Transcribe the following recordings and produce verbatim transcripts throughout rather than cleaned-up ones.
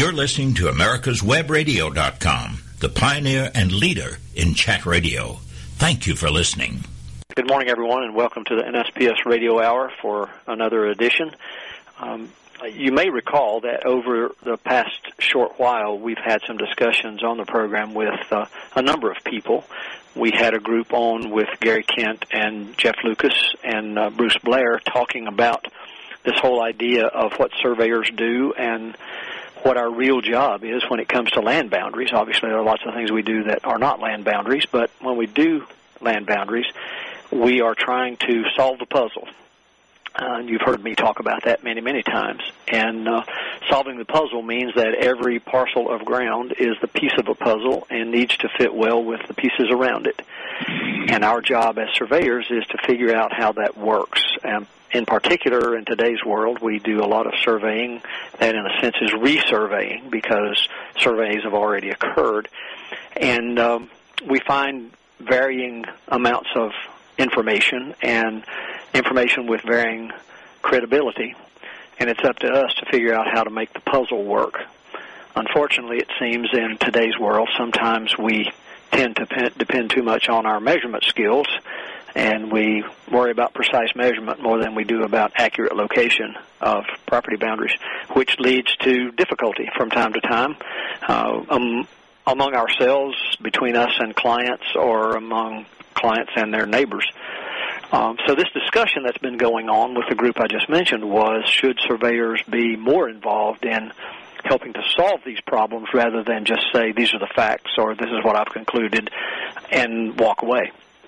You're listening to Americas Web Radio dot com, the pioneer and leader in chat radio. Thank you for listening. Good morning, everyone, and welcome to the N S P S Radio Hour for another edition. Um, you may recall that over the past short while, we've had some discussions on the program with uh, a number of people. We had a group on with Gary Kent and Jeff Lucas and uh, Bruce Blair talking about this whole idea of what surveyors do and what our real job is when it comes to land boundaries. Obviously, there are lots of things we do that are not land boundaries, but when we do land boundaries, we are trying to solve the puzzle. Uh, and you've heard me talk about that many, many times. And uh, solving the puzzle means that every parcel of ground is the piece of a puzzle and needs to fit well with the pieces around it. And our job as surveyors is to figure out how that works. And in particular, in today's world, we do a lot of surveying that, in a sense, is resurveying because surveys have already occurred. And um, we find varying amounts of information and information with varying credibility, and it's up to us to figure out how to make the puzzle work. Unfortunately, it seems in today's world, sometimes we tend to depend too much on our measurement skills, and we worry about precise measurement more than we do about accurate location of property boundaries, which leads to difficulty from time to time uh, um, among ourselves, between us and clients, or among clients and their neighbors. Um, so this discussion that's been going on with the group I just mentioned was, should surveyors be more involved in helping to solve these problems rather than just say, these are the facts, or this is what I've concluded, and walk away.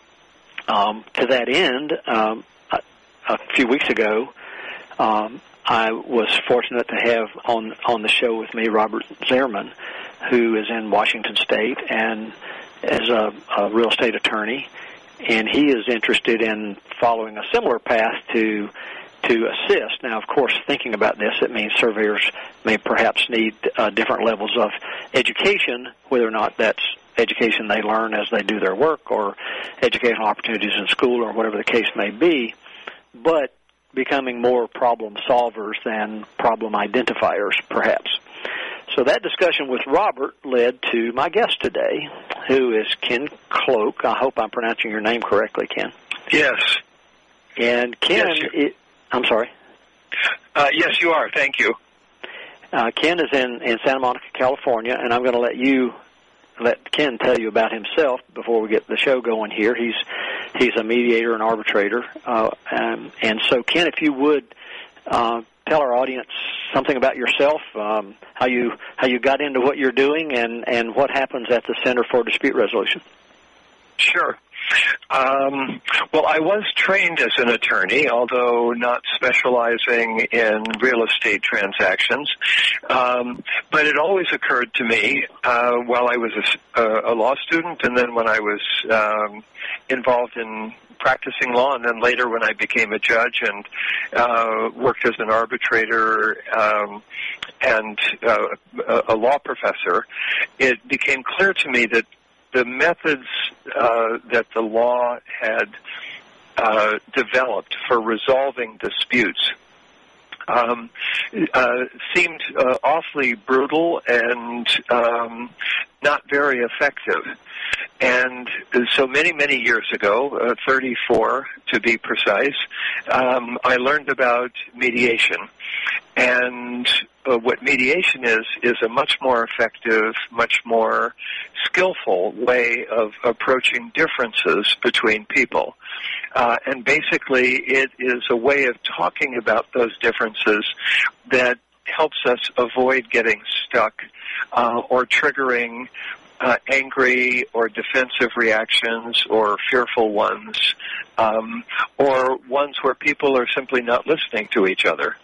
Um, to that end, um, a, a few weeks ago, um, I was fortunate to have on, on the show with me Robert Zehrman, who is in Washington State and is a, a real estate attorney, and he is interested in following a similar path to to assist. Now, of course, thinking about this, it means surveyors may perhaps need uh, different levels of education, whether or not that's education they learn as they do their work or educational opportunities in school or whatever the case may be, but becoming more problem solvers than problem identifiers, perhaps. So that discussion with Robert led to my guest today, who is Ken Cloke. I hope I'm pronouncing your name correctly, Ken. Yes. And Ken, yes, it, I'm sorry. Uh, yes, you are. Thank you. Uh, Ken is in, in Santa Monica, California, and I'm going to let you let Ken tell you about himself before we get the show going here. He's he's a mediator and arbitrator, uh, um, and so Ken, if you would. Uh, Tell our audience something about yourself, um, how you how you got into what you're doing, and, and what happens at the Center for Dispute Resolution. Sure. Um, well, I was trained as an attorney, although not specializing in real estate transactions. Um, but it always occurred to me uh, while I was a, a law student, and then when I was um, involved in practicing law, and then later when I became a judge and uh, worked as an arbitrator um, and uh, a law professor, it became clear to me that the methods uh, that the law had uh, developed for resolving disputes um, uh, seemed uh, awfully brutal and um, not very effective. And so many, many years ago, uh, thirty-four to be precise, um, I learned about mediation. And uh, what mediation is, is a much more effective, much more skillful way of approaching differences between people. Uh, and basically, it is a way of talking about those differences that helps us avoid getting stuck uh, or triggering Uh, angry or defensive reactions or fearful ones, um, or ones where people are simply not listening to each other.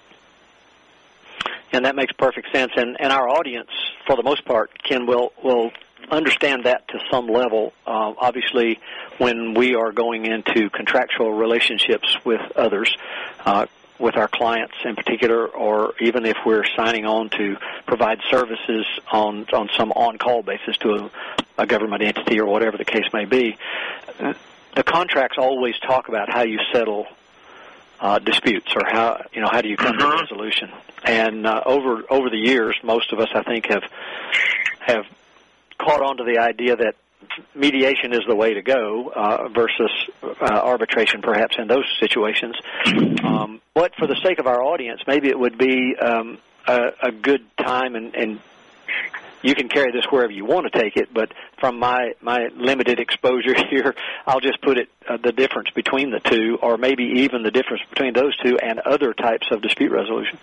And that makes perfect sense. And, and our audience, for the most part, Ken, will, will understand that to some level. Uh, obviously, when we are going into contractual relationships with others, uh, with our clients in particular, or even if we're signing on to provide services on on some on-call basis to a, a government entity or whatever the case may be, the contracts always talk about how you settle uh, disputes, or how you know how do you come mm-hmm. to resolution? And uh, over over the years, most of us, I think, have have caught on to the idea that mediation is the way to go uh, versus uh, arbitration, perhaps in those situations. Um, but for the sake of our audience, maybe it would be um, a, a good time, and, and you can carry this wherever you want to take it, but from my, my limited exposure here, I'll just put it uh, the difference between the two, or maybe even the difference between those two and other types of dispute resolution.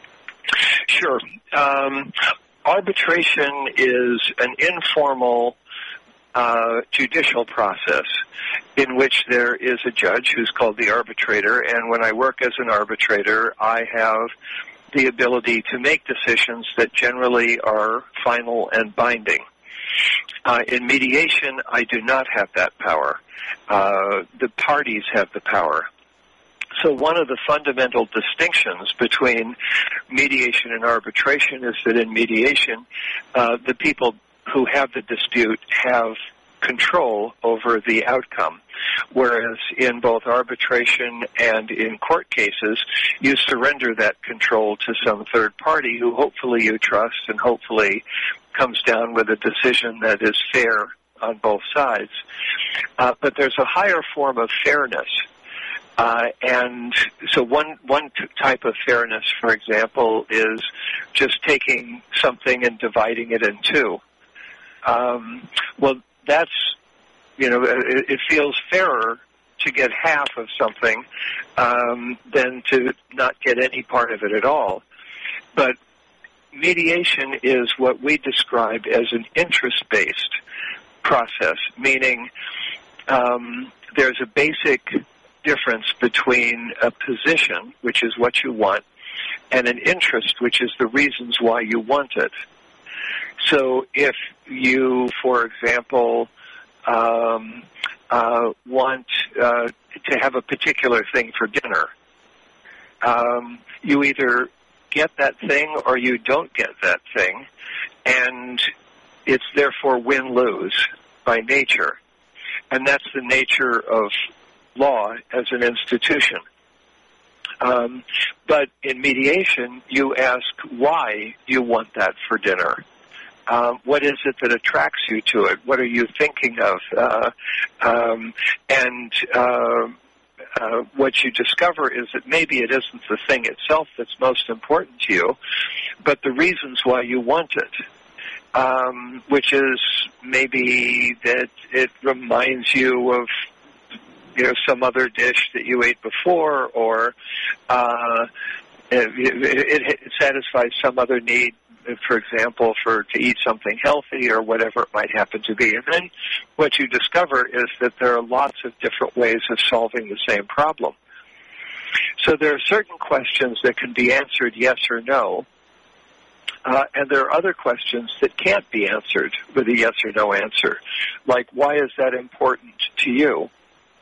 Sure. Um, arbitration is an informal uh, judicial process in which there is a judge who's called the arbitrator, and when I work as an arbitrator, I have the ability to make decisions that generally are final and binding. Uh, in mediation, I do not have that power. Uh, the parties have the power. So one of the fundamental distinctions between mediation and arbitration is that in mediation, uh, the people who have the dispute have control over the outcome, whereas in both arbitration and in court cases, you surrender that control to some third party who hopefully you trust and hopefully comes down with a decision that is fair on both sides. Uh, but there's a higher form of fairness. Uh, and so one one t- type of fairness, for example, is just taking something and dividing it in two. Um, well, that's, you know, it, it feels fairer to get half of something um, than to not get any part of it at all. But mediation is what we describe as an interest-based process, meaning um, there's a basic difference between a position, which is what you want, and an interest, which is the reasons why you want it. So if you, for example, um, uh, want uh, to have a particular thing for dinner, um, you either get that thing or you don't get that thing, and it's therefore win-lose by nature. And that's the nature of law as an institution. Um, but in mediation, you ask why you want that for dinner. Um, what is it that attracts you to it? What are you thinking of? Uh, um, and uh, uh, what you discover is that maybe it isn't the thing itself that's most important to you, but the reasons why you want it, um, which is maybe that it reminds you of, you know, some other dish that you ate before, or uh, it, it, it satisfies some other need, for example, for to eat something healthy or whatever it might happen to be. And then what you discover is that there are lots of different ways of solving the same problem. So there are certain questions that can be answered yes or no, uh, and there are other questions that can't be answered with a yes or no answer, like why is that important to you?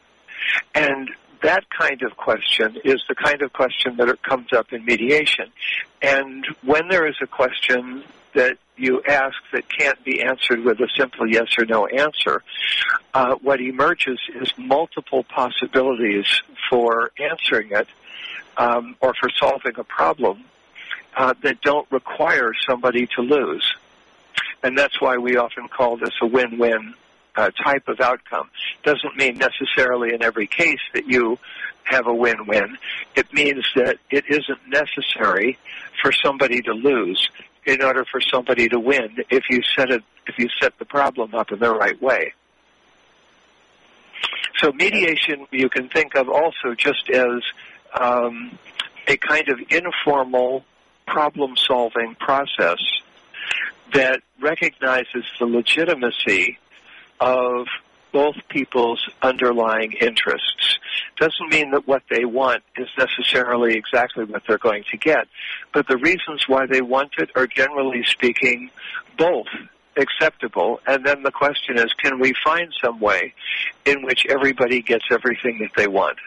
And that kind of question is the kind of question that comes up in mediation. And when there is a question that you ask that can't be answered with a simple yes or no answer, uh, what emerges is multiple possibilities for answering it um, or for solving a problem uh, that don't require somebody to lose. And that's why we often call this a win-win Uh, type of outcome. Doesn't mean necessarily in every case that you have a win-win. It means that it isn't necessary for somebody to lose in order for somebody to win if you set it, if you set the problem up in the right way. So mediation you can think of also just as um, a kind of informal problem-solving process that recognizes the legitimacy of both people's underlying interests. Doesn't mean that what they want is necessarily exactly what they're going to get, but the reasons why they want it are, generally speaking, both acceptable, and then the question is, can we find some way in which everybody gets everything that they want?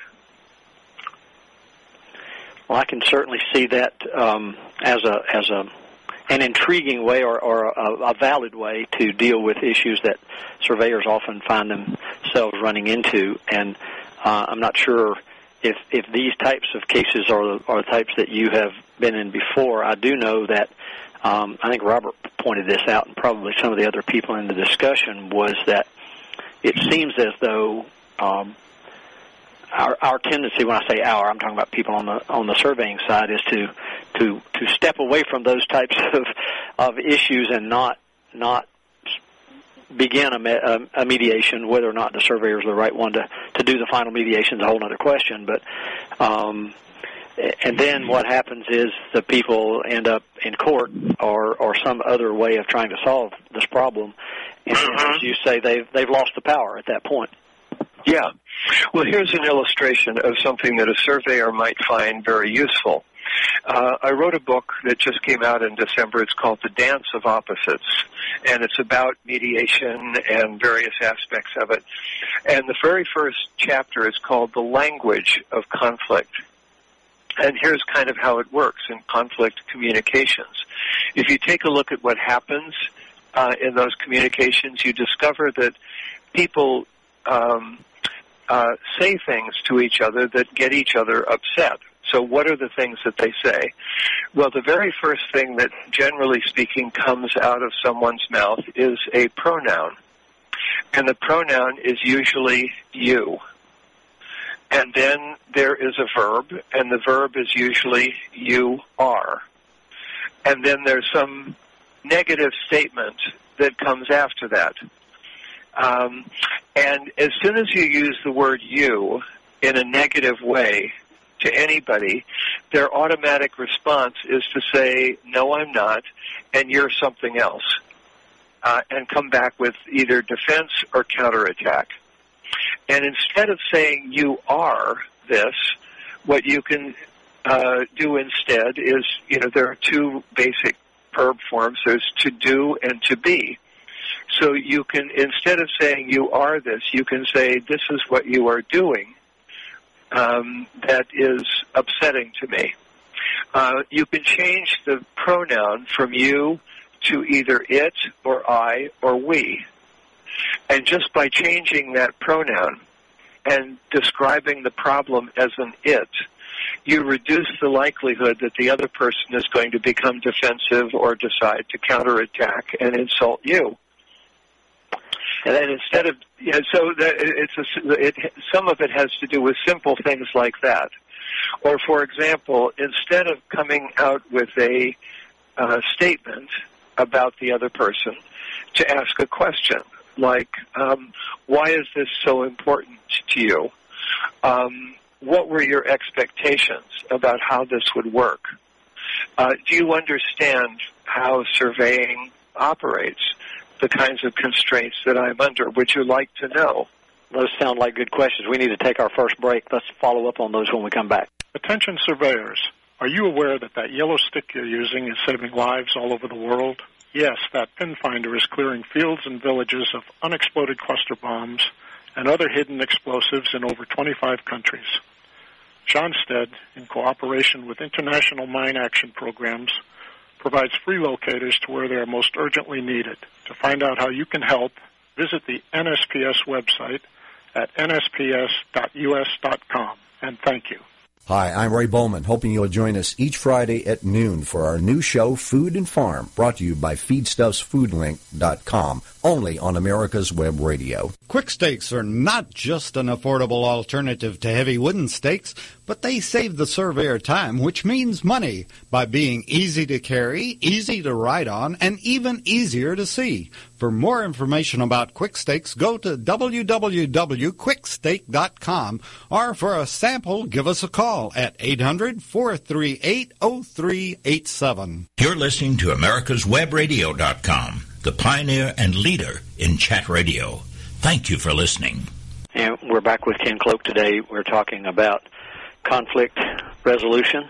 Well, I can certainly see that um, as a as a an intriguing way or, or a, a valid way to deal with issues that surveyors often find themselves running into. And uh, I'm not sure if if these types of cases are the, are the types that you have been in before, I do know that um, I think Robert pointed this out, and probably some of the other people in the discussion, was that it seems as though um, our our tendency, when I say our, I'm talking about people on the on the surveying side, is to to to step away from those types of of issues and not not begin a, a, a mediation. Whether or not the surveyor is the right one to, to do the final mediation is a whole other question. But um, and then what happens is the people end up in court or, or some other way of trying to solve this problem. And mm-hmm. as you say, they've they've lost the power at that point. Yeah. Well, here's an illustration of something that a surveyor might find very useful. Uh, I wrote a book that just came out in December. It's called The Dance of Opposites, and it's about mediation and various aspects of it. And the very first chapter is called The Language of Conflict. And here's kind of how it works in conflict communications. If you take a look at what happens uh, in those communications, you discover that people um, uh, say things to each other that get each other upset. So what are the things that they say? Well, the very first thing that, generally speaking, comes out of someone's mouth is a pronoun. And the pronoun is usually you. And then there is a verb, and the verb is usually you are. And then there's some negative statement that comes after that. Um, and as soon as you use the word you in a negative way to anybody, their automatic response is to say, no, I'm not, and you're something else, uh, and come back with either defense or counterattack. And instead of saying you are this, what you can uh, do instead is, you know, there are two basic verb forms. There's to do and to be. So you can, instead of saying you are this, you can say this is what you are doing um, that is upsetting to me. Uh, you can change the pronoun from you to either it or I or we. And just by changing that pronoun and describing the problem as an it, you reduce the likelihood that the other person is going to become defensive or decide to counterattack and insult you. And then instead of, you know, so that it's a, it, some of it has to do with simple things like that. Or, for example, instead of coming out with a uh, statement about the other person, to ask a question like, um, why is this so important to you? Um, what were your expectations about how this would work? Uh, do you understand how surveying operates? The kinds of constraints that I'm under. Would you like to know? Those sound like good questions. We need to take our first break. Let's follow up on those when we come back. Attention surveyors, are you aware that that yellow stick you're using is saving lives all over the world? Yes, that pin finder is clearing fields and villages of unexploded cluster bombs and other hidden explosives in over twenty-five countries. Schonstedt, in cooperation with international mine action programs, provides free locators to where they are most urgently needed. To find out how you can help, visit the N S P S website at N S P S dot U S dot com. And thank you. Hi, I'm Ray Bowman, hoping you'll join us each Friday at noon for our new show, Food and Farm, brought to you by Feedstuffs Food Link dot com, only on America's Web Radio. Quick steaks are not just an affordable alternative to heavy wooden steaks, but they save the surveyor time, which means money, by being easy to carry, easy to ride on, and even easier to see. For more information about quick steaks, go to w w w dot quick steak dot com, or for a sample, give us a call at eight hundred, four three eight, oh three eight seven. You're listening to America's Web Radio dot com, the pioneer and leader in chat radio. Thank you for listening. And we're back with Ken Cloke today. We're talking about conflict resolution.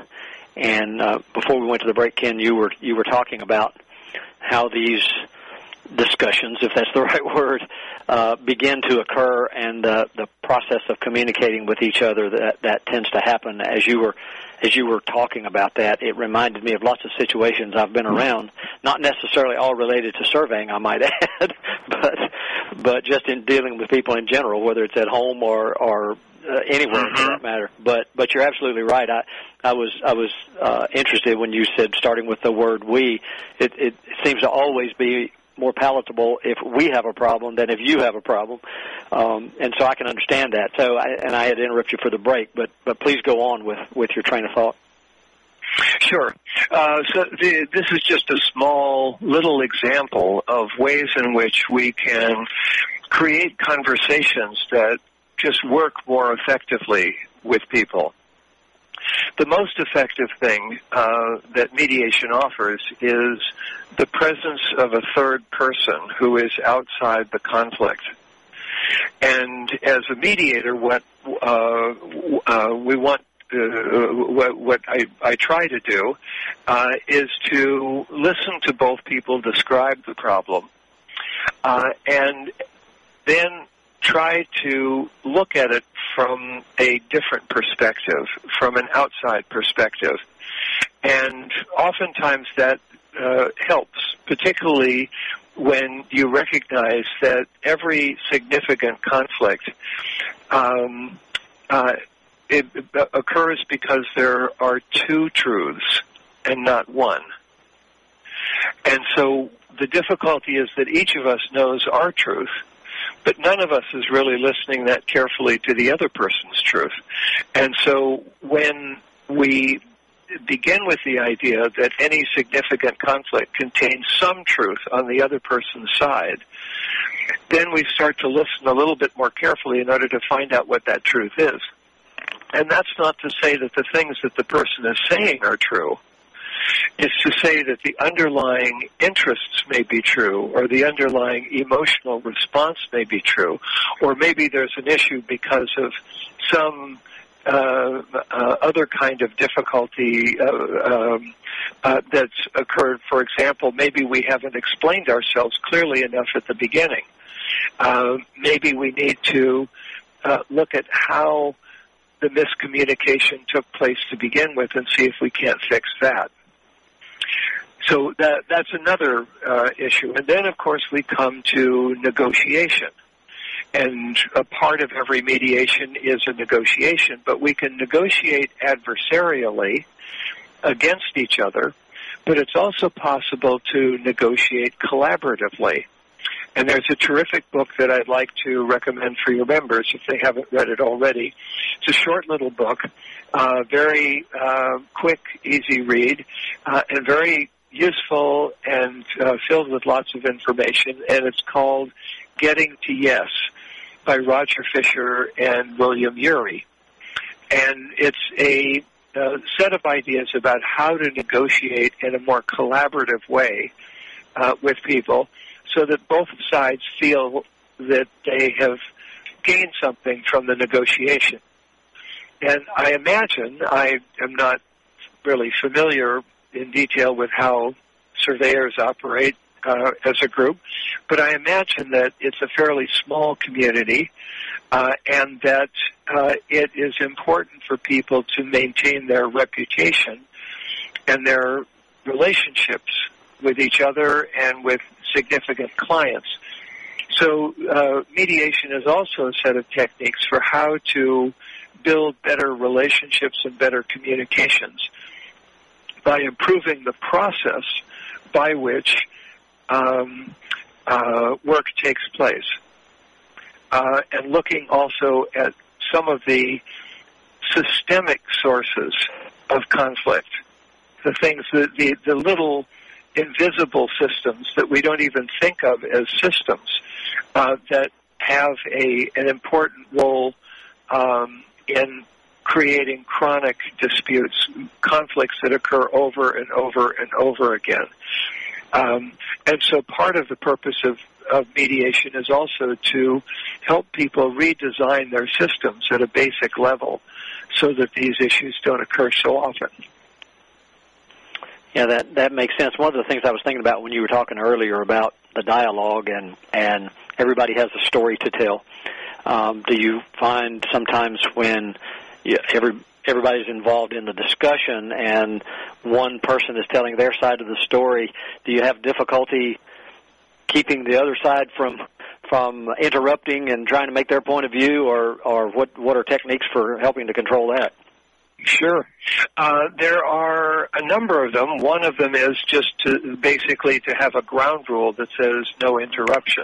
And uh, before we went to the break, Ken, you were you were talking about how these discussions, if that's the right word, uh, begin to occur, and uh, the process of communicating with each other that that tends to happen. As you were as you were talking about that, it reminded me of lots of situations I've been around, not necessarily all related to surveying, I might add, but but just in dealing with people in general, whether it's at home or or uh, anywhere Mm-hmm. for that matter. But but you're absolutely right. I I was I was uh, interested when you said starting with the word we. It, it seems to always be more palatable if we have a problem than if you have a problem, um, and so I can understand that. So I, and I had to interrupt you for the break, but but please go on with, with your train of thought. Sure. Uh, so the, this is just a small little example of ways in which we can create conversations that just work more effectively with people. The most effective thing uh, that mediation offers is the presence of a third person who is outside the conflict. And as a mediator, what uh, uh, we want, uh, what, what I, I try to do uh, is to listen to both people describe the problem, uh, and then try to look at it from a different perspective, from an outside perspective. And oftentimes that uh, helps, particularly when you recognize that every significant conflict um, uh, it occurs because there are two truths and not one. And so the difficulty is that each of us knows our truth, but none of us is really listening that carefully to the other person's truth. And so when we begin with the idea that any significant conflict contains some truth on the other person's side, then we start to listen a little bit more carefully in order to find out what that truth is. And that's not to say that the things that the person is saying are true. It's to say that the underlying interests may be true, or the underlying emotional response may be true, or maybe there's an issue because of some uh, uh, other kind of difficulty uh, um, uh, that's occurred. For example, maybe we haven't explained ourselves clearly enough at the beginning. Uh, maybe we need to uh, look at how the miscommunication took place to begin with and see if we can't fix that. So that that's another uh, issue. And then, of course, we come to negotiation. And a part of every mediation is a negotiation, but we can negotiate adversarially against each other, but it's also possible to negotiate collaboratively. And there's a terrific book that I'd like to recommend for your members if they haven't read it already. It's a short little book, uh, very uh, quick, easy read, uh, and very useful and uh, filled with lots of information, and it's called Getting to Yes by Roger Fisher and William Ury. And it's a uh, set of ideas about how to negotiate in a more collaborative way uh, with people so that both sides feel that they have gained something from the negotiation. And I imagine, I am not really familiar in detail with how surveyors operate uh, as a group, but I imagine that it's a fairly small community uh, and that uh, it is important for people to maintain their reputation and their relationships with each other and with significant clients. So uh, mediation is also a set of techniques for how to build better relationships and better communications by improving the process by which um, uh, work takes place. Uh, and looking also at some of the systemic sources of conflict, the things, the, the, the little invisible systems that we don't even think of as systems uh, that have a an important role um, in creating chronic disputes, conflicts that occur over and over and over again. Um, and so part of the purpose of, of mediation is also to help people redesign their systems at a basic level so that these issues don't occur so often. Yeah, that that makes sense. One of the things I was thinking about when you were talking earlier about the dialogue and, and everybody has a story to tell. Um, do you find sometimes when you, every everybody's involved in the discussion and one person is telling their side of the story, do you have difficulty keeping the other side from from interrupting and trying to make their point of view, or, or what, what are techniques for helping to control that? Sure. Uh, there are a number of them. One of them is just to basically to have a ground rule that says no interruptions.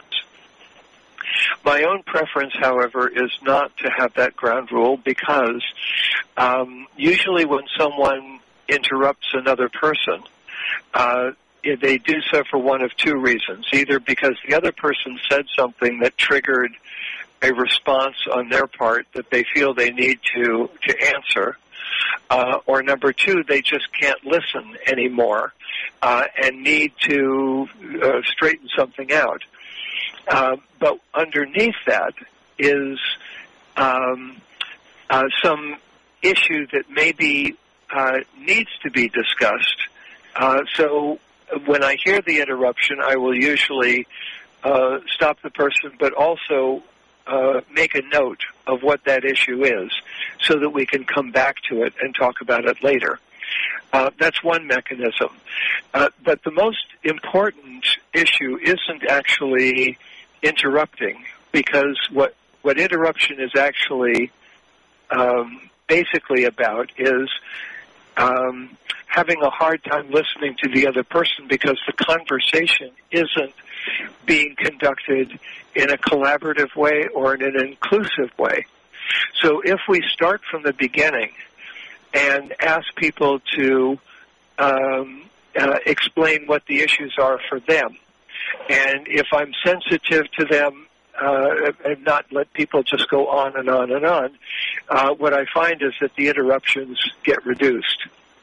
My own preference, however, is not to have that ground rule because um, usually when someone interrupts another person, uh, they do so for one of two reasons. Either because the other person said something that triggered a response on their part that they feel they need to, to answer, Uh, or number two, they just can't listen anymore uh, and need to uh, straighten something out. Uh, but underneath that is um, uh, some issue that maybe uh, needs to be discussed. Uh, so when I hear the interruption, I will usually uh, stop the person, but also Uh, make a note of what that issue is so that we can come back to it and talk about it later. Uh, that's one mechanism. Uh, but the most important issue isn't actually interrupting, because what, what interruption is actually um, basically about is um, having a hard time listening to the other person because the conversation isn't being conducted in a collaborative way or in an inclusive way. So if we start from the beginning and ask people to um, uh, explain what the issues are for them, and if I'm sensitive to them uh, and not let people just go on and on and on, uh, what I find is that the interruptions get reduced.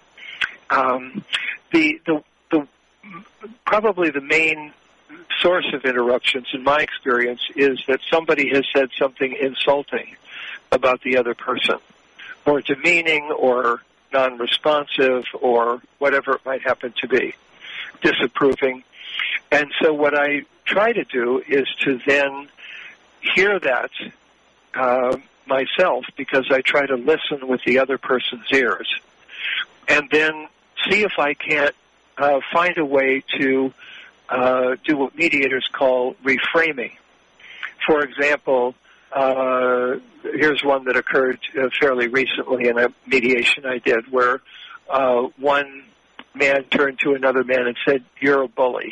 Um, the, the, the, probably the main source of interruptions, in my experience, is that somebody has said something insulting about the other person, or demeaning, or non-responsive, or whatever it might happen to be, disapproving. And so what I try to do is to then hear that uh, myself, because I try to listen with the other person's ears, and then see if I can't uh, find a way to Uh, do what mediators call reframing. For example, uh, here's one that occurred uh, fairly recently in a mediation I did, where uh, one man turned to another man and said, "You're a bully."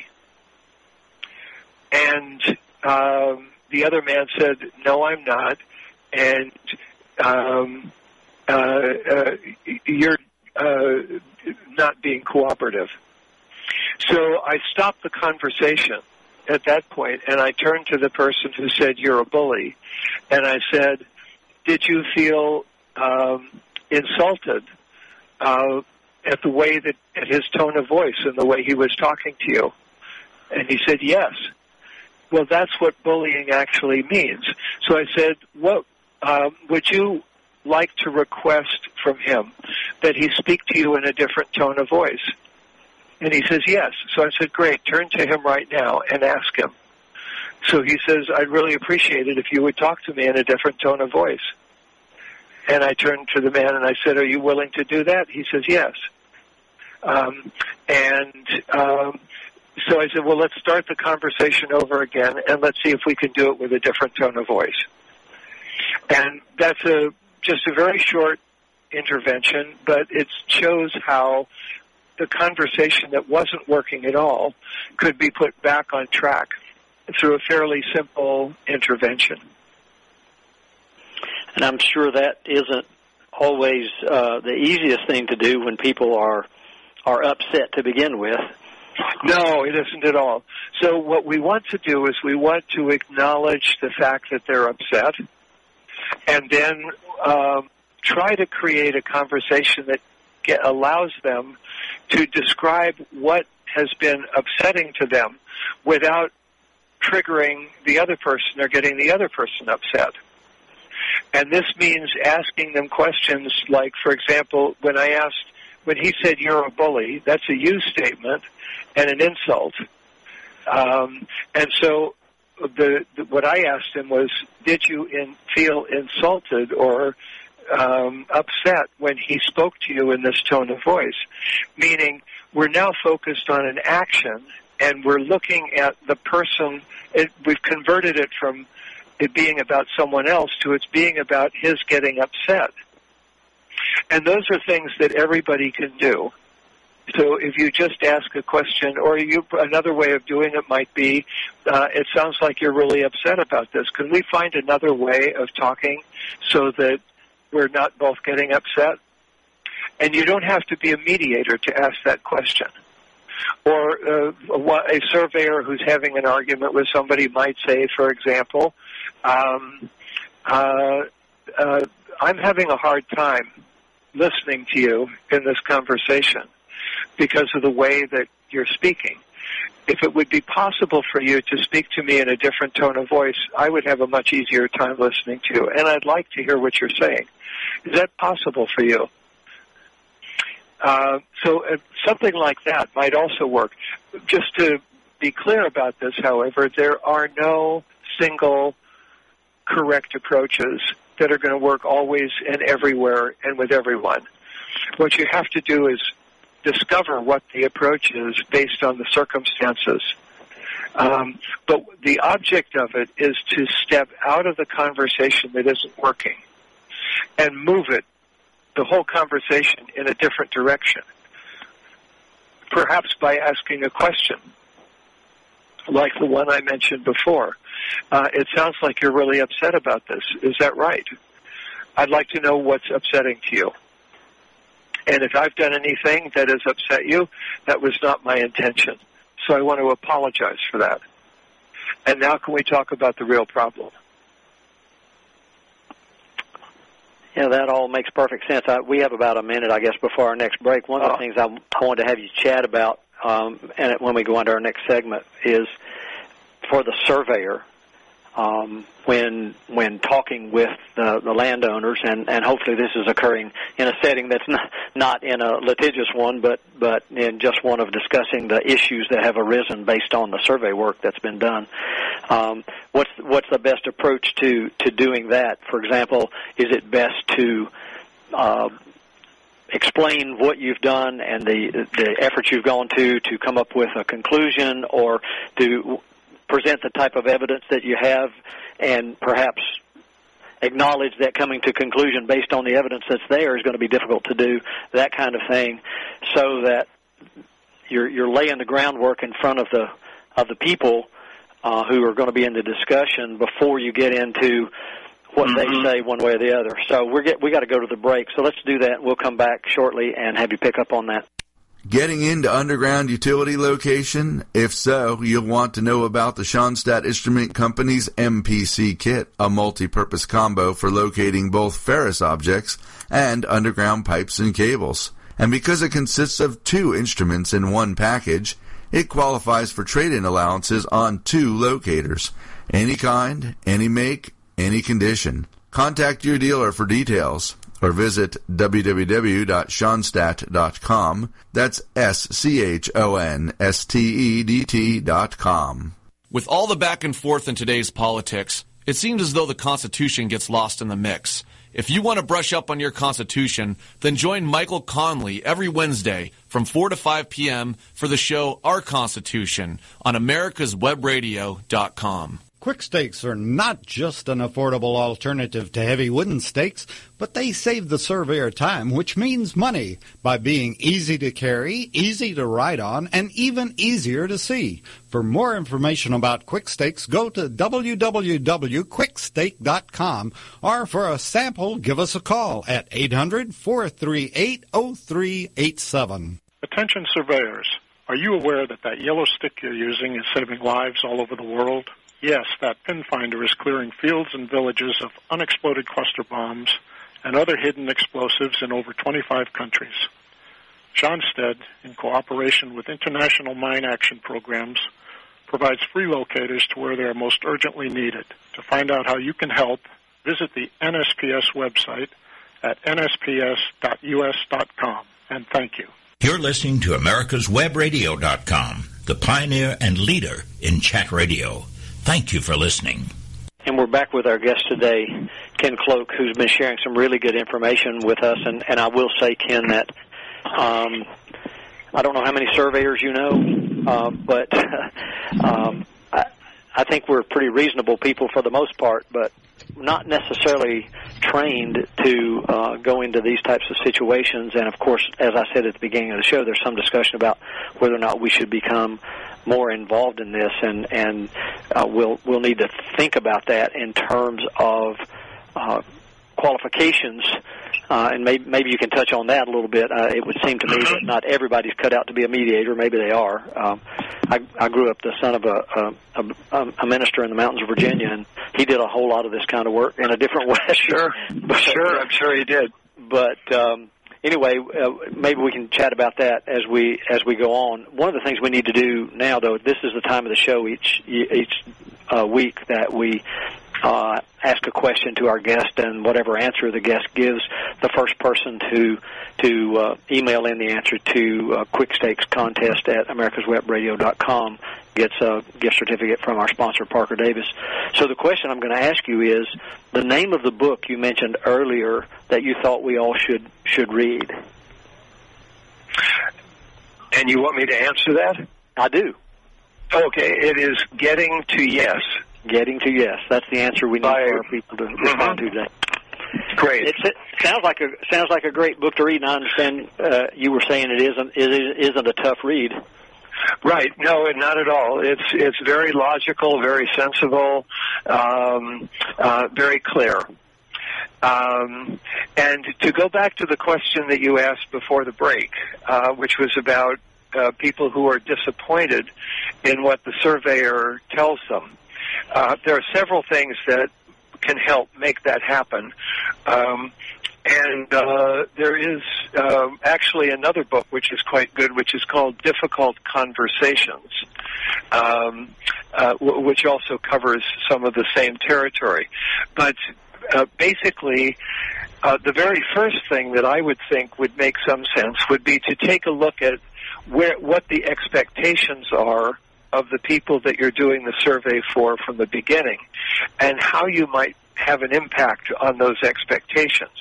And um, the other man said, "No, I'm not," and um, uh, uh, "You're uh, not being cooperative." So I stopped the conversation at that point, and I turned to the person who said, "You're a bully," and I said, "Did you feel um, insulted uh, at the way that, at his tone of voice and the way he was talking to you?" And he said, "Yes." Well, that's what bullying actually means. So I said, "What um, would you like to request from him, that he speak to you in a different tone of voice?" And he says, "Yes." So I said, "Great, turn to him right now and ask him." So he says, "I'd really appreciate it if you would talk to me in a different tone of voice." And I turned to the man and I said, "Are you willing to do that?" He says, "Yes." Um, and um, so I said, "Well, let's start the conversation over again, and let's see if we can do it with a different tone of voice." And that's a just a very short intervention, but it shows how the conversation that wasn't working at all could be put back on track through a fairly simple intervention. And I'm sure that isn't always uh, the easiest thing to do when people are are upset to begin with. No, it isn't at all. So what we want to do is we want to acknowledge the fact that they're upset, and then um, try to create a conversation that get, allows them to describe what has been upsetting to them without triggering the other person or getting the other person upset. And this means asking them questions like, for example, when I asked, when he said, "You're a bully," that's a you statement and an insult. Um, and so the, the what I asked him was, "Did you in, feel insulted or Um, upset when he spoke to you in this tone of voice?" Meaning, we're now focused on an action and we're looking at the person. It, we've converted it from it being about someone else to it's being about his getting upset. And those are things that everybody can do. So if you just ask a question, or you, another way of doing it might be, uh, it sounds like you're really upset about this. Can we find another way of talking so that we're not both getting upset? And you don't have to be a mediator to ask that question. Or uh, a surveyor who's having an argument with somebody might say, for example, um, uh, uh, I'm having a hard time listening to you in this conversation because of the way that you're speaking. If it would be possible for you to speak to me in a different tone of voice, I would have a much easier time listening to you, and I'd like to hear what you're saying. Is that possible for you? Uh, so uh, something like that might also work. Just to be clear about this, however, there are no single correct approaches that are going to work always and everywhere and with everyone. What you have to do is discover what the approach is based on the circumstances. Um, but the object of it is to step out of the conversation that isn't working and move it, the whole conversation, in a different direction. Perhaps by asking a question, like the one I mentioned before. Uh, it sounds like you're really upset about this. Is that right? I'd like to know what's upsetting to you. And if I've done anything that has upset you, that was not my intention. So I want to apologize for that. And now can we talk about the real problem? Yeah, that all makes perfect sense. I, we have about a minute, I guess, before our next break. One of the oh. things I, I wanted to have you chat about, um, and when we go into our next segment, is for the surveyor, um, when when talking with the, the landowners, and, and hopefully this is occurring in a setting that's not, not in a litigious one, but, but in just one of discussing the issues that have arisen based on the survey work that's been done. Um, what's what's the best approach to, to doing that? For example, is it best to uh, explain what you've done and the the efforts you've gone to to come up with a conclusion, or to present the type of evidence that you have and perhaps acknowledge that coming to conclusion based on the evidence that's there is going to be difficult to do, that kind of thing, so that you're you're laying the groundwork in front of the of the people uh, who are going to be in the discussion before you get into what mm-hmm. they say one way or the other. So we're get, we got to go to the break. So let's do that. We'll come back shortly and have you pick up on that. Getting into underground utility location? If so, you'll want to know about the Schonstadt Instrument Company's M P C kit, a multi-purpose combo for locating both ferrous objects and underground pipes and cables. And because it consists of two instruments in one package, it qualifies for trade-in allowances on two locators. Any kind, any make, any condition. Contact your dealer for details, or visit w w w dot schonstadt dot com. That's S C H O N S T E D T dot com. With all the back and forth in today's politics, it seems as though the Constitution gets lost in the mix. If you want to brush up on your Constitution, then join Michael Conley every Wednesday from four to five p.m. for the show Our Constitution on americas web radio dot com. Quick stakes are not just an affordable alternative to heavy wooden stakes, but they save the surveyor time, which means money, by being easy to carry, easy to ride on, and even easier to see. For more information about quick stakes, go to w w w dot quick stake dot com, or for a sample, give us a call at eight hundred, four three eight, oh three eight seven. Attention surveyors, are you aware that that yellow stick you're using is saving lives all over the world? Yes, that pin finder is clearing fields and villages of unexploded cluster bombs and other hidden explosives in over twenty-five countries. Schonstedt, in cooperation with international mine action programs, provides free locators to where they are most urgently needed. To find out how you can help, visit the N S P S website at n s p s dot u s dot com, and thank you. You're listening to americas web radio dot com, the pioneer and leader in chat radio. Thank you for listening. And we're back with our guest today, Ken Cloke, who's been sharing some really good information with us. And, and I will say, Ken, that um, I don't know how many surveyors you know. um, but um, I, I think we're pretty reasonable people for the most part, but not necessarily trained to uh, go into these types of situations. And, of course, as I said at the beginning of the show, there's some discussion about whether or not we should become more involved in this, and, and uh, we'll, we'll need to think about that in terms of uh, qualifications. Uh, and maybe, maybe you can touch on that a little bit. Uh, it would seem to me that not everybody's cut out to be a mediator. Maybe they are. Um, I, I grew up the son of a, a, a minister in the mountains of Virginia, and he did a whole lot of this kind of work in a different way. Sure, but, sure, I'm sure he did. But um, anyway, uh, maybe we can chat about that as we as we go on. One of the things we need to do now, though, this is the time of the show each each uh, week that we uh, ask a question to our guest, and whatever answer the guest gives, the first person to to uh, email in the answer to uh, Quick Stakes Contest at americas web radio dot com gets a gift certificate from our sponsor, Parker Davis. So the question I'm going to ask you is the name of the book you mentioned earlier that you thought we all should should read. And you want me to answer that? I do. Okay, it is Getting to Yes. Getting to Yes. That's the answer we need By, for our people to respond mm-hmm. to today. Great. It's, it sounds like a sounds like a great book to read, and I understand uh, you were saying it isn't it isn't a tough read. Right. No, not at all. It's it's very logical, very sensible, um, uh, very clear. Um, and to go back to the question that you asked before the break, uh, which was about uh, people who are disappointed in what the surveyor tells them, uh, there are several things that can help make that happen. Um, and uh, there is uh, actually another book which is quite good, which is called Difficult Conversations, um, uh, w- which also covers some of the same territory. But uh, basically, uh, the very first thing that I would think would make some sense would be to take a look at where what the expectations are of the people that you're doing the survey for from the beginning, and how you might have an impact on those expectations.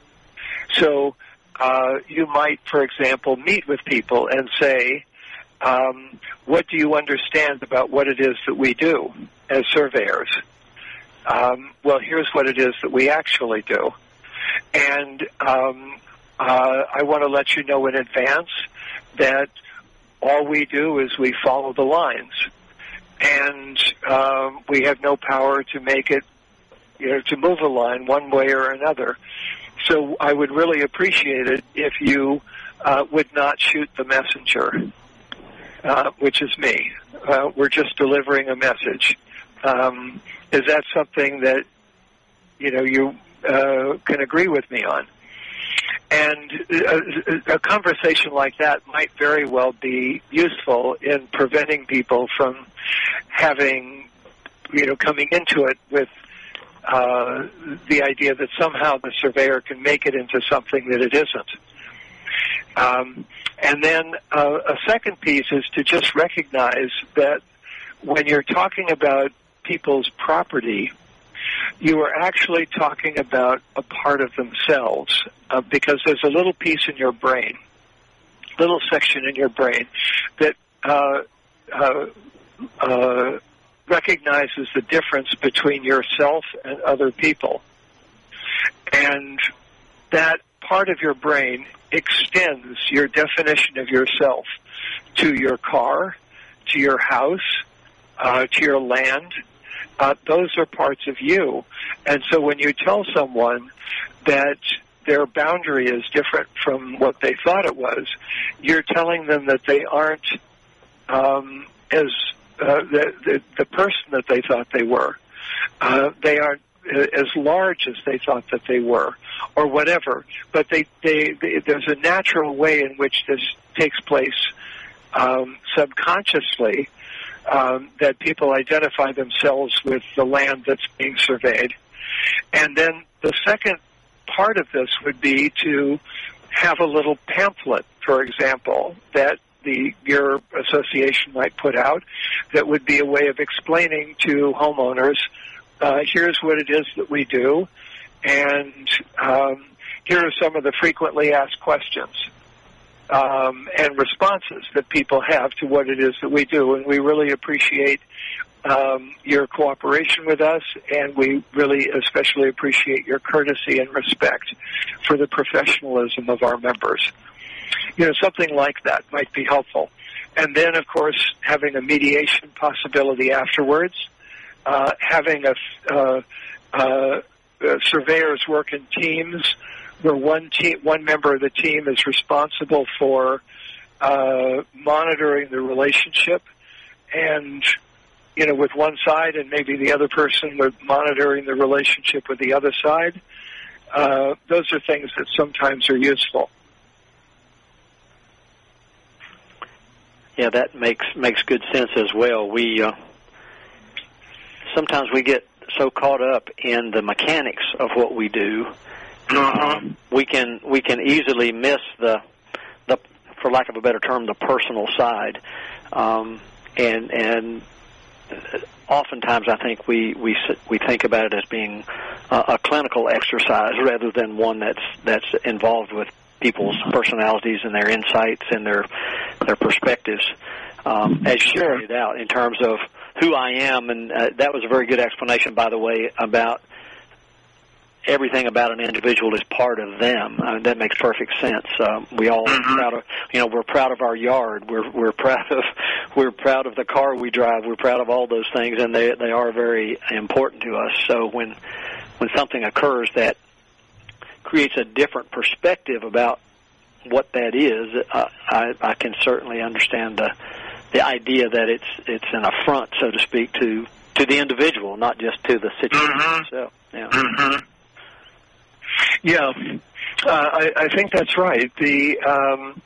So uh, you might, for example, meet with people and say, um, what do you understand about what it is that we do as surveyors? Um, well, here's what it is that we actually do. And um, uh, I want to let you know in advance that all we do is we follow the lines. And um, we have no power to make it, you know, to move a line one way or another. So I would really appreciate it if you uh, would not shoot the messenger, uh, which is me. Uh, we're just delivering a message. Um, is that something that, you know, you uh, can agree with me on? And a, a conversation like that might very well be useful in preventing people from having, you know, coming into it with uh, the idea that somehow the surveyor can make it into something that it isn't. Um, and then uh, a second piece is to just recognize that when you're talking about people's property, you are actually talking about a part of themselves, uh, because there's a little piece in your brain, little section in your brain that uh, uh, uh, recognizes the difference between yourself and other people. And that part of your brain extends your definition of yourself to your car, to your house, uh, to your land. Uh, those are parts of you. And so when you tell someone that their boundary is different from what they thought it was, you're telling them that they aren't um, as uh, the, the, the person that they thought they were. Uh, they aren't as large as they thought that they were, or whatever. But they, they, they, there's a natural way in which this takes place um, subconsciously, Um, that people identify themselves with the land that's being surveyed. And then the second part of this would be to have a little pamphlet, for example, that the your association might put out that would be a way of explaining to homeowners, uh, here's what it is that we do, and um, here are some of the frequently asked questions. um, and responses that people have to what it is that we do. And we really appreciate um, your cooperation with us, and we really especially appreciate your courtesy and respect for the professionalism of our members. You know, something like that might be helpful. And then, of course, having a mediation possibility afterwards, uh, having a, uh, uh, uh, surveyors work in teams where one team, one member of the team is responsible for uh, monitoring the relationship, and you know, with one side, and maybe the other person with monitoring the relationship with the other side. Uh, those are things that sometimes are useful. Yeah, that makes makes good sense as well. We uh, sometimes we get so caught up in the mechanics of what we do, um, we can we can easily miss the the, for lack of a better term, the personal side, um, and and oftentimes I think we we we think about it as being a, a clinical exercise rather than one that's that's involved with people's personalities and their insights and their their perspectives, um, as you sure. pointed out, in terms of who I am. And uh, that was a very good explanation, by the way, about everything about an individual is part of them. I mean, that makes perfect sense. Um, we all mm-hmm. are proud of, you know, we're proud of our yard. We're we're proud of we're proud of the car we drive. We're proud of all those things, and they they are very important to us. So when when something occurs that creates a different perspective about what that is, uh, I, I can certainly understand the the idea that it's it's an affront, so to speak, to to the individual, not just to the situation mm-hmm. itself. Yeah. Mm-hmm. Yeah, uh, I, I think that's right. The um,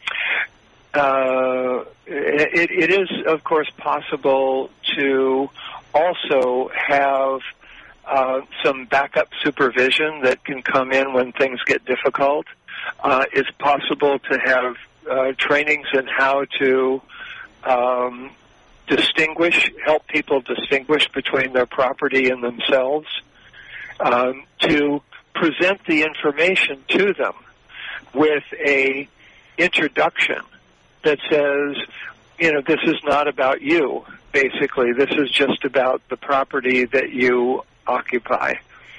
uh, it, it is, of course, possible to also have uh, some backup supervision that can come in when things get difficult. Uh, it's possible to have uh, trainings in how to um, distinguish, help people distinguish between their property and themselves, um, to present the information to them with a introduction that says, you know, this is not about you, basically. This is just about the property that you occupy.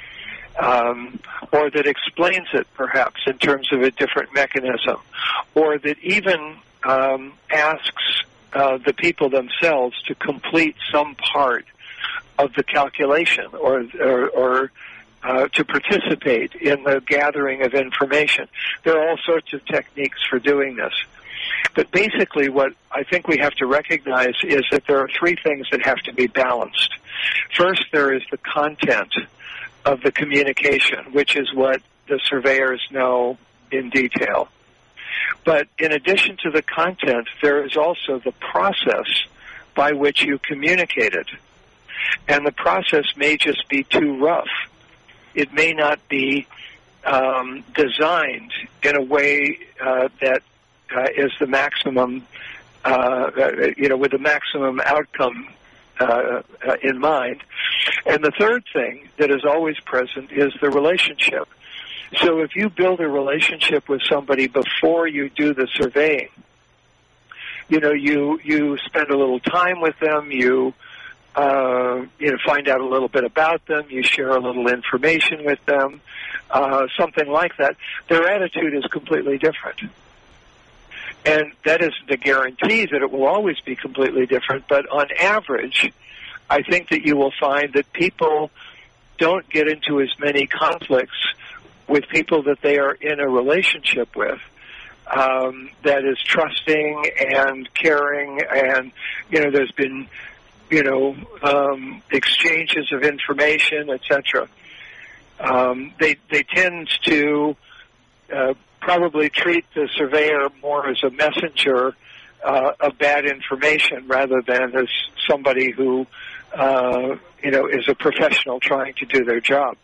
Um, or that explains it, perhaps, in terms of a different mechanism. Or that even um, asks uh, the people themselves to complete some part of the calculation or or, or Uh, to participate in the gathering of information. There are all sorts of techniques for doing this. But basically what I think we have to recognize is that there are three things that have to be balanced. First, there is the content of the communication, which is what the surveyors know in detail. But in addition to the content, there is also the process by which you communicate it. And the process may just be too rough. It may not be um, designed in a way uh, that uh, is the maximum, uh, you know, with the maximum outcome uh, uh, in mind. And the third thing that is always present is the relationship. So if you build a relationship with somebody before you do the surveying, you know, you, you spend a little time with them, you Uh, you know, find out a little bit about them, you share a little information with them, uh, something like that, their attitude is completely different. And that isn't a guarantee that it will always be completely different, but on average, I think that you will find that people don't get into as many conflicts with people that they are in a relationship with. Um, that is trusting and caring, and, you know, there's been you know, um, exchanges of information, et cetera. Um, they they tend to uh, probably treat the surveyor more as a messenger uh, of bad information rather than as somebody who, uh, you know, is a professional trying to do their job.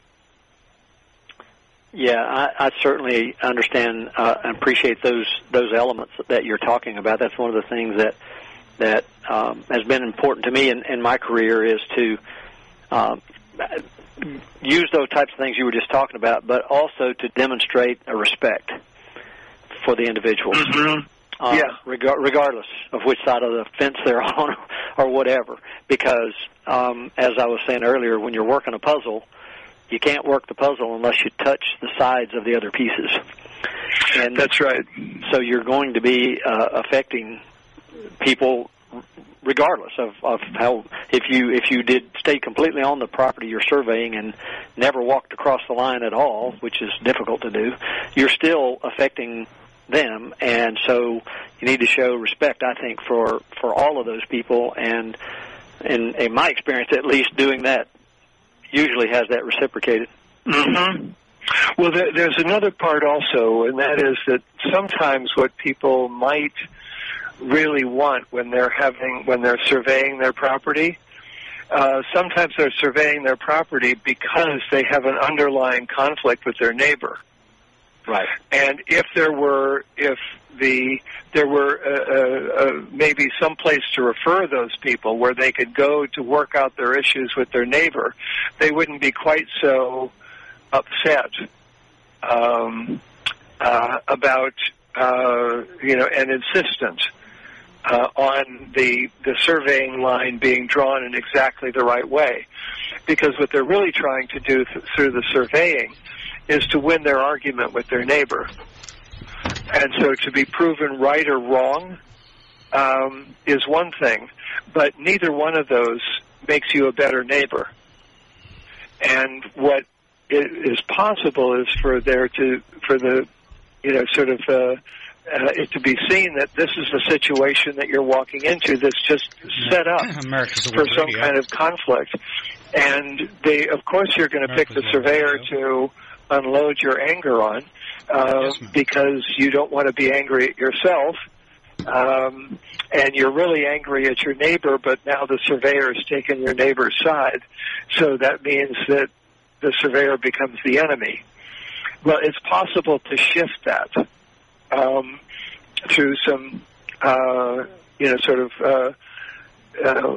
Yeah, I, I certainly understand uh, and appreciate those those elements that you're talking about. That's one of the things that that um, has been important to me in, in my career, is to um, use those types of things you were just talking about, but also to demonstrate a respect for the individuals. Mm-hmm. uh, yeah. reg- regardless of which side of the fence they're on or whatever. Because, um, as I was saying earlier, when you're working a puzzle, you can't work the puzzle unless you touch the sides of the other pieces. And that's right. So you're going to be uh, affecting people regardless of, of how, if you if you did stay completely on the property you're surveying and never walked across the line at all, which is difficult to do, you're still affecting them, and so you need to show respect, I think, for, for all of those people, and in, in my experience, at least, doing that usually has that reciprocated. Mm-hmm. Well, there, there's another part also, and that is that sometimes what people might really want when they're having when they're surveying their property, uh, sometimes they're surveying their property because they have an underlying conflict with their neighbor. Right. And if there were, if the there were uh, uh, uh, maybe some place to refer those people where they could go to work out their issues with their neighbor, they wouldn't be quite so upset um, uh, about uh, you know and insistent uh, on the the surveying line being drawn in exactly the right way, because what they're really trying to do th- through the surveying is to win their argument with their neighbor. And so to be proven right or wrong um, is one thing, but neither one of those makes you a better neighbor. And what is possible is for there to, for the, you know, sort of, uh, uh, it to be seen that this is the situation that you're walking into that's just set up for some radio. kind of conflict. And they, of course, you're going to pick the surveyor to unload your anger on, uh, yes, because you don't want to be angry at yourself, um, and you're really angry at your neighbor, but now the surveyor has taken your neighbor's side, so that means that the surveyor becomes the enemy. Well, it's possible to shift that um, through some, uh, you know, sort of uh, uh,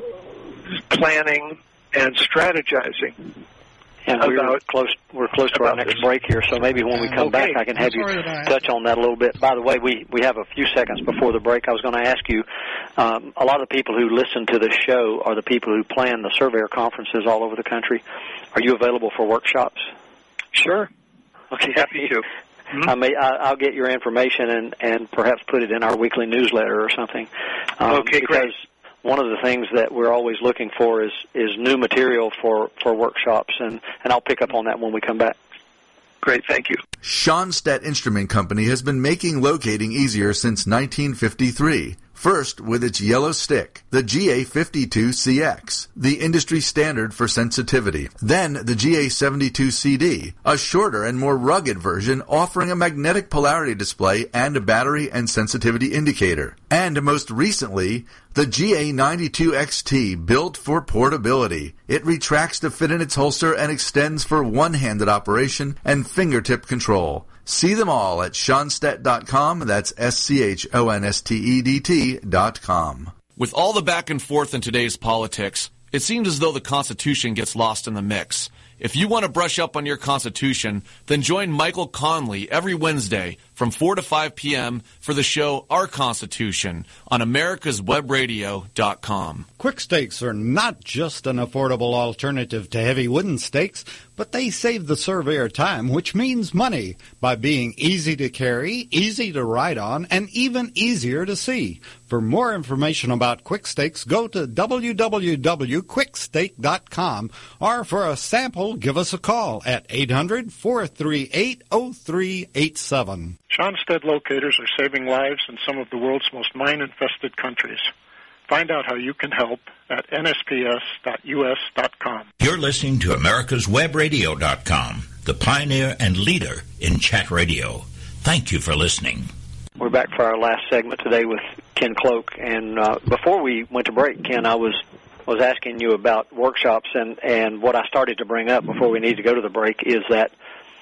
planning and strategizing. And we're close. We're close to our next break here, so maybe when we come okay. back, I can have you touch on that a little bit. By the way, we we have a few seconds before the break. I was going to ask you. Um, a lot of the people who listen to this show are the people who plan the surveyor conferences all over the country. Are you available for workshops? Sure. Okay. Happy to. Mm-hmm. I may. I, I'll get your information and and perhaps put it in our weekly newsletter or something. Um, okay. because Great. One of the things that we're always looking for is, is new material for, for workshops, and, and I'll pick up on that when we come back. Great, thank you. Schonstedt Instrument Company has been making locating easier since nineteen fifty-three. First, with its yellow stick, the G A fifty-two C X, the industry standard for sensitivity. Then the G A seventy-two C D, a shorter and more rugged version offering a magnetic polarity display and a battery and sensitivity indicator. And most recently, the G A ninety-two X T, built for portability. It retracts to fit in its holster and extends for one-handed operation and fingertip control. See them all at Schonstedt dot com. That's S C H O N S T E D T dot com. With all the back and forth in today's politics, it seems as though the Constitution gets lost in the mix. If you want to brush up on your Constitution, then join Michael Conley every Wednesday from four to five p.m. for the show Our Constitution on Americas Web Radio dot com. Quick stakes are not just an affordable alternative to heavy wooden stakes, but they save the surveyor time, which means money, by being easy to carry, easy to ride on, and even easier to see. For more information about quick stakes, go to w w w dot quick stake dot com, or for a sample, give us a call at eight hundred, four three eight, oh three eight seven. Schonstedt locators are saving lives in some of the world's most mine-infested countries. Find out how you can help at N S P S dot U S dot com. You're listening to Americas Web Radio dot com, the pioneer and leader in chat radio. Thank you for listening. We're back for our last segment today with Ken Cloke. And uh, before we went to break, Ken, I was was asking you about workshops, and, and what I started to bring up before we need to go to the break is that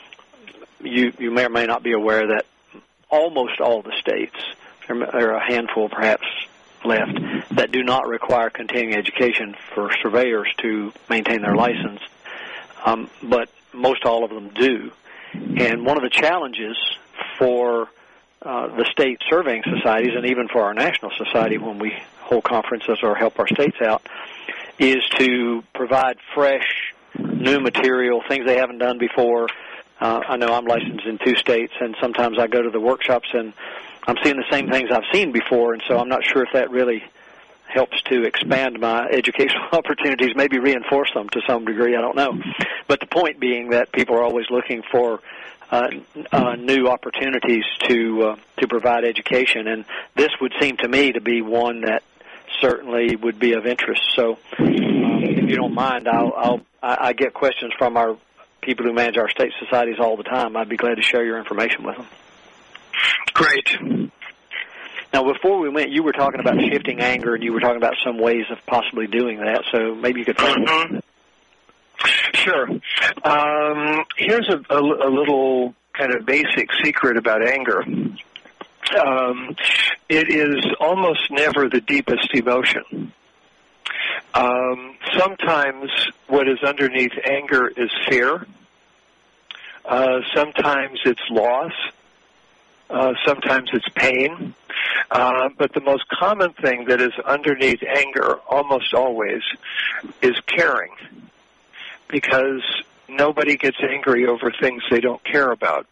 you, you may or may not be aware that almost all the states, there are a handful perhaps left, that do not require continuing education for surveyors to maintain their license, um, but most all of them do. And one of the challenges for uh, the state surveying societies, and even for our national society when we hold conferences or help our states out, is to provide fresh, new material, things they haven't done before. Uh, I know I'm licensed in two states, and sometimes I go to the workshops and I'm seeing the same things I've seen before, and so I'm not sure if that really helps to expand my educational opportunities, maybe reinforce them to some degree, I don't know. But the point being that people are always looking for uh, uh, new opportunities to uh, to provide education, and this would seem to me to be one that certainly would be of interest. So um, if you don't mind, I'll, I'll, I, I get questions from our people who manage our state societies all the time. I'd be glad to share your information with them. Great. Now, before we went, you were talking about shifting anger, and you were talking about some ways of possibly doing that, so maybe you could talk about that. Sure. Um, here's a, a, a little kind of basic secret about anger. Um, it is almost never the deepest emotion. Um, sometimes what is underneath anger is fear. Uh, sometimes it's loss. Uh, sometimes it's pain. Uh, but the most common thing that is underneath anger, almost always, is caring. Because nobody gets angry over things they don't care about.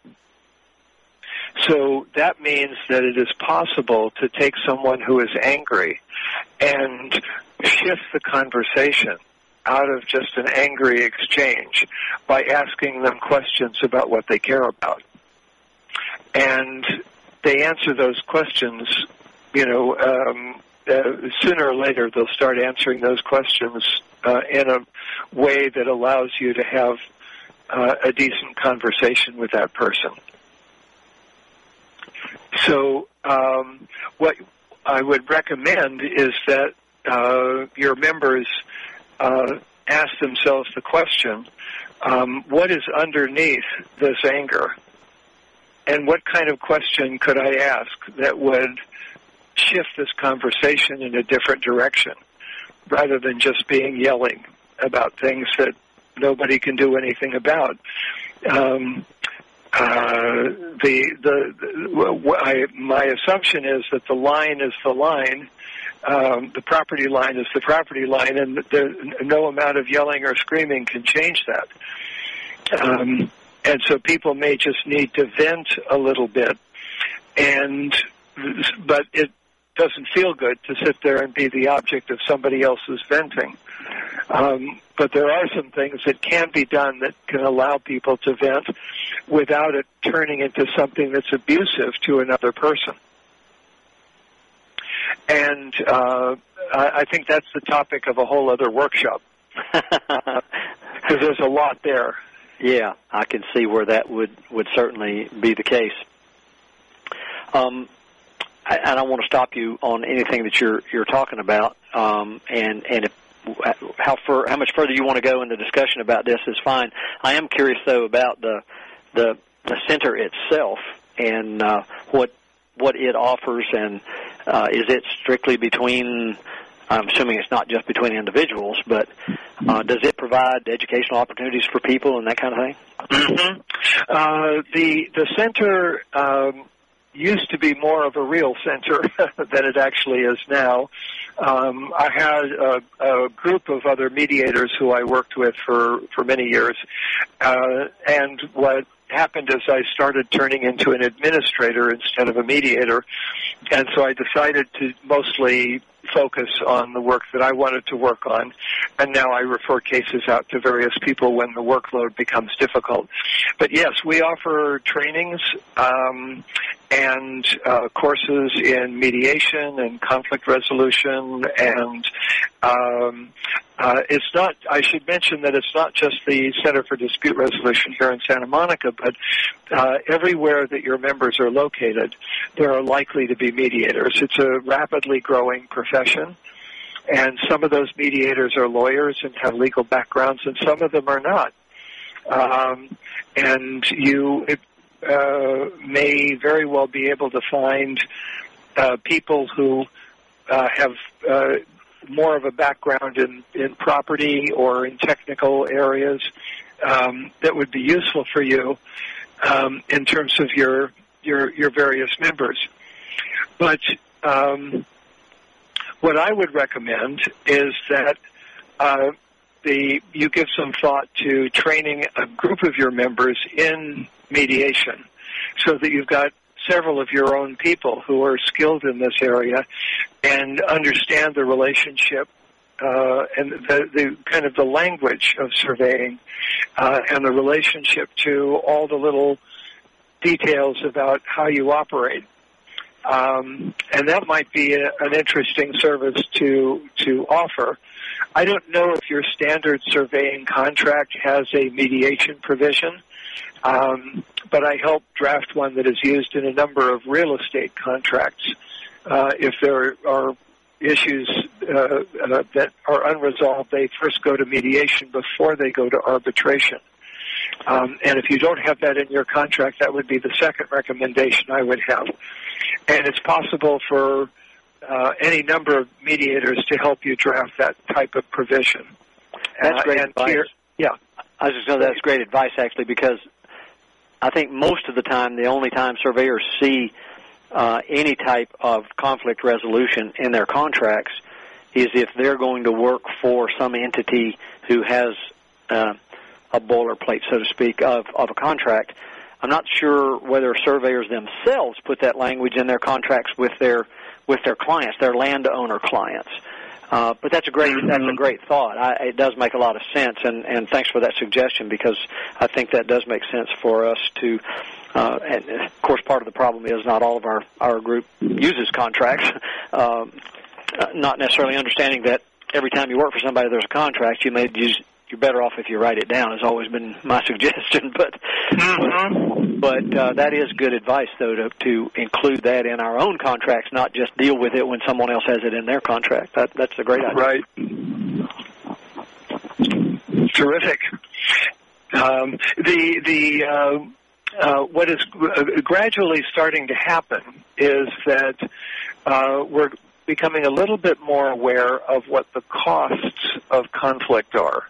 So that means that it is possible to take someone who is angry and shift the conversation out of just an angry exchange by asking them questions about what they care about. And they answer those questions, you know, um, uh, sooner or later they'll start answering those questions uh, in a way that allows you to have uh, a decent conversation with that person. So um, what I would recommend is that uh, your members uh, ask themselves the question, um, what is underneath this anger? And what kind of question could I ask that would shift this conversation in a different direction rather than just being yelling about things that nobody can do anything about? Um, uh, the, the, the I, my assumption is that the line is the line, um, the property line is the property line, and there, no amount of yelling or screaming can change that. Um, and so people may just need to vent a little bit, and but it doesn't feel good to sit there and be the object of somebody else's venting. Um, but there are some things that can be done that can allow people to vent without it turning into something that's abusive to another person. And uh, I, I think that's the topic of a whole other workshop, because there's a lot there. Yeah, I can see where that would, would certainly be the case. Um, I, I don't want to stop you on anything that you're you're talking about, um, and and if, how far, how much further you want to go in the discussion about this is fine. I am curious though about the the, the center itself and uh, what what it offers, and uh, is it strictly between? I'm assuming it's not just between individuals, but uh, does it provide educational opportunities for people and that kind of thing? Mm-hmm. Uh, the the center um, used to be more of a real center than it actually is now. Um, I had a, a group of other mediators who I worked with for, for many years, uh, and what happened is I started turning into an administrator instead of a mediator, and so I decided to mostly focus on the work that I wanted to work on, and now I refer cases out to various people when the workload becomes difficult. But yes, we offer trainings um, and uh, courses in mediation and conflict resolution, and um, uh, it's not, I should mention that it's not just the Center for Dispute Resolution here in Santa Monica, but uh, everywhere that your members are located, there are likely to be mediators. It's a rapidly growing profession, and some of those mediators are lawyers and have legal backgrounds, and some of them are not. Um, and you uh, may very well be able to find uh, people who uh, have uh, more of a background in, in property or in technical areas um, that would be useful for you um, in terms of your your your various members. But um, what I would recommend is that uh, the you give some thought to training a group of your members in mediation, so that you've got several of your own people who are skilled in this area and understand the relationship uh, and the, the kind of the language of surveying uh, and the relationship to all the little details about how you operate. Um, and that might be a, an interesting service to to offer. I don't know if your standard surveying contract has a mediation provision, um, but I help draft one that is used in a number of real estate contracts. Uh, if there are issues uh, uh, that are unresolved, they first go to mediation before they go to arbitration. Um, and if you don't have that in your contract, that would be the second recommendation I would have. And it's possible for uh, any number of mediators to help you draft that type of provision. That's uh, great and advice. Here, yeah. I was just going to say that's great advice, actually, because I think most of the time, the only time surveyors see uh, any type of conflict resolution in their contracts is if they're going to work for some entity who has uh, a boilerplate, so to speak, of, of a contract. I'm not sure whether surveyors themselves put that language in their contracts with their with their clients, their landowner clients. Uh, but that's a great that's a great thought. I, it does make a lot of sense, and, and thanks for that suggestion, because I think that does make sense for us to. Uh, and of course, part of the problem is not all of our our group uses contracts. um, not necessarily understanding that every time you work for somebody, there's a contract. You may use. You're better off if you write it down, has always been my suggestion. But mm-hmm. but uh, that is good advice, though, to, to include that in our own contracts, not just deal with it when someone else has it in their contract. That, that's a great idea. Right. Terrific. Um, the the uh, uh, what is gradually starting to happen is that uh, we're becoming a little bit more aware of what the costs of conflict are.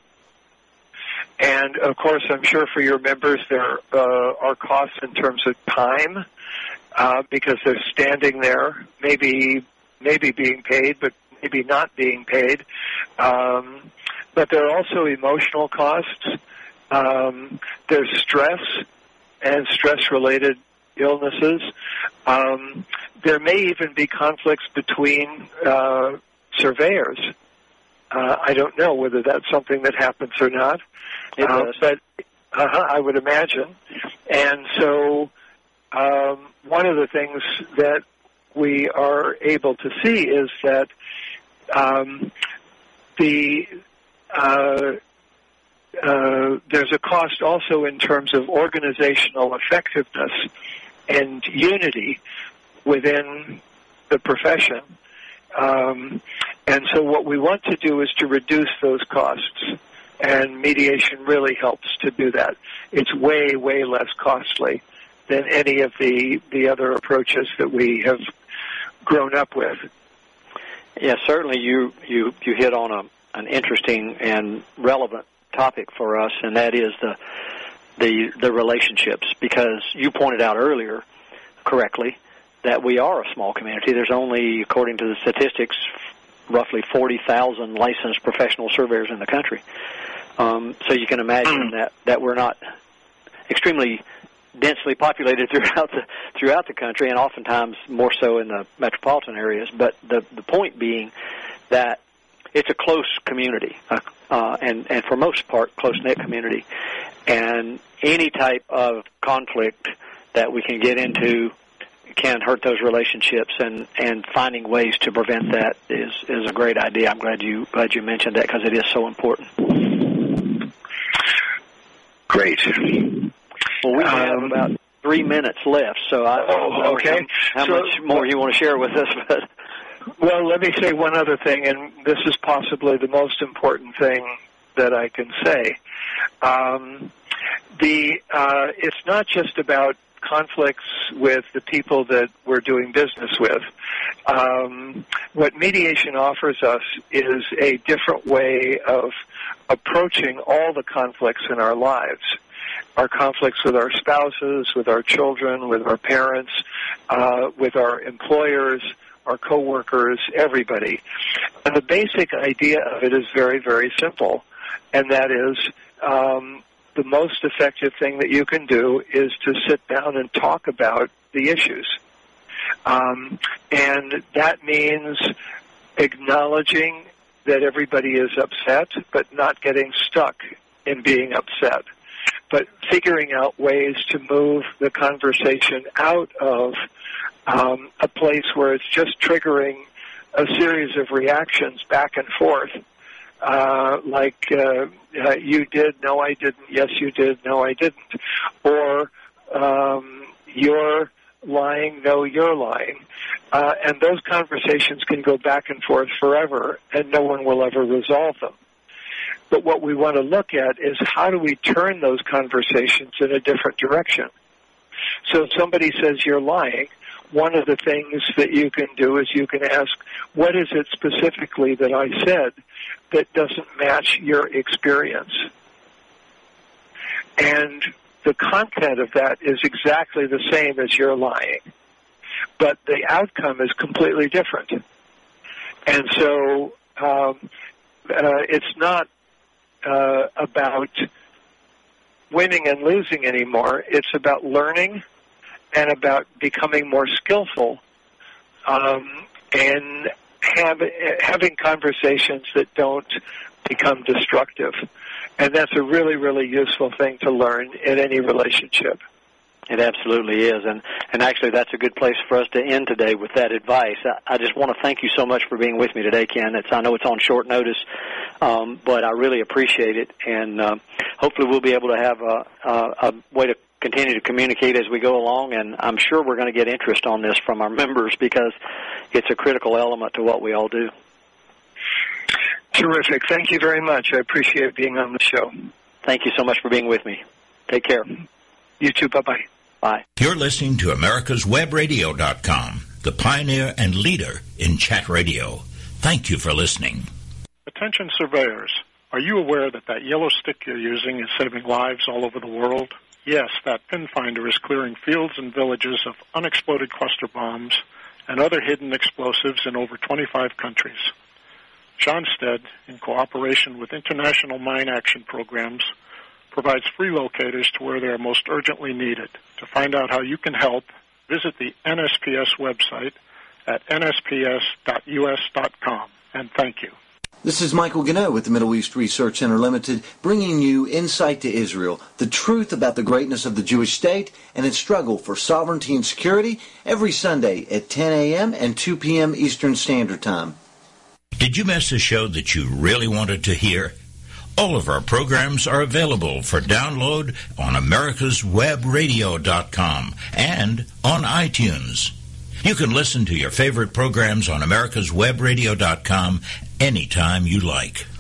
And, of course, I'm sure for your members there uh, are costs in terms of time uh, because they're standing there, maybe maybe being paid, but maybe not being paid. Um, but there are also emotional costs. Um, there's stress and stress-related illnesses. Um, there may even be conflicts between uh, surveyors. Uh, I don't know whether that's something that happens or not, it uh, does. but uh, I would imagine. And so um, one of the things that we are able to see is that um, the uh, uh, there's a cost also in terms of organizational effectiveness and unity within the profession. Um, and so what we want to do is to reduce those costs, and mediation really helps to do that. It's way, way less costly than any of the, the other approaches that we have grown up with. Yeah, certainly you, you, you hit on a, an interesting and relevant topic for us, and that is the, the, the relationships, because you pointed out earlier correctly that we are a small community. There's only, according to the statistics, roughly forty thousand licensed professional surveyors in the country. Um, so you can imagine that, that we're not extremely densely populated throughout the throughout the country, and oftentimes more so in the metropolitan areas. But the the point being that it's a close community, uh, uh, and and for most part, close-knit community, and any type of conflict that we can get into can hurt those relationships, and, and finding ways to prevent that is, is a great idea. I'm glad you glad you mentioned that, because it is so important. Great. Well, we have um, about three minutes left, so I don't know okay. how, how so, much more you want to share with us. But well, let me say one other thing, and this is possibly the most important thing that I can say. Um, the uh, it's not just about conflicts with the people that we're doing business with. Um, what mediation offers us is a different way of approaching all the conflicts in our lives. our conflicts with our spouses, with our children, with our parents, uh, with our employers, our coworkers, everybody. And the basic idea of it is very, very simple, and that is um, the most effective thing that you can do is to sit down and talk about the issues. Um, and that means acknowledging that everybody is upset, but not getting stuck in being upset, but figuring out ways to move the conversation out of um, a place where it's just triggering a series of reactions back and forth, uh, like uh, uh, you did, no I didn't, yes you did, no I didn't, or um, you're lying, no you're lying. Uh, and those conversations can go back and forth forever, and no one will ever resolve them. But what we want to look at is how do we turn those conversations in a different direction. So if somebody says you're lying, one of the things that you can do is you can ask, what is it specifically that I said that doesn't match your experience? And the content of that is exactly the same as you're lying, but the outcome is completely different. And so um, uh, it's not uh, about winning and losing anymore. It's about learning and about becoming more skillful um, and have, having conversations that don't become destructive. And that's a really, really useful thing to learn in any relationship. It absolutely is, and, and actually that's a good place for us to end today with that advice. I, I just want to thank you so much for being with me today, Ken. It's, I know it's on short notice, um, but I really appreciate it, and uh, hopefully we'll be able to have a, a, a way to continue to communicate as we go along, and I'm sure we're going to get interest on this from our members because it's a critical element to what we all do. Terrific. Thank you very much. I appreciate being on the show. Thank you so much for being with me. Take care. You too. Bye-bye. Bye. You're listening to Americas Web Radio dot com, the pioneer and leader in chat radio. Thank you for listening. Attention surveyors, are you aware that that yellow stick you're using is saving lives all over the world? Yes, that pin finder is clearing fields and villages of unexploded cluster bombs and other hidden explosives in over twenty-five countries. Schonstedt, in cooperation with International Mine Action Programs, provides free locators to where they are most urgently needed. To find out how you can help, visit the N S P S website at N S P S dot U S dot com, and thank you. This is Michael Gannett with the Middle East Research Center Limited, bringing you Insight to Israel, the truth about the greatness of the Jewish state and its struggle for sovereignty and security, every Sunday at ten a.m. and two p.m. Eastern Standard Time. Did you miss a show that you really wanted to hear? All of our programs are available for download on Americas Web Radio dot com and on iTunes. You can listen to your favorite programs on Americas Web Radio dot com anytime you like.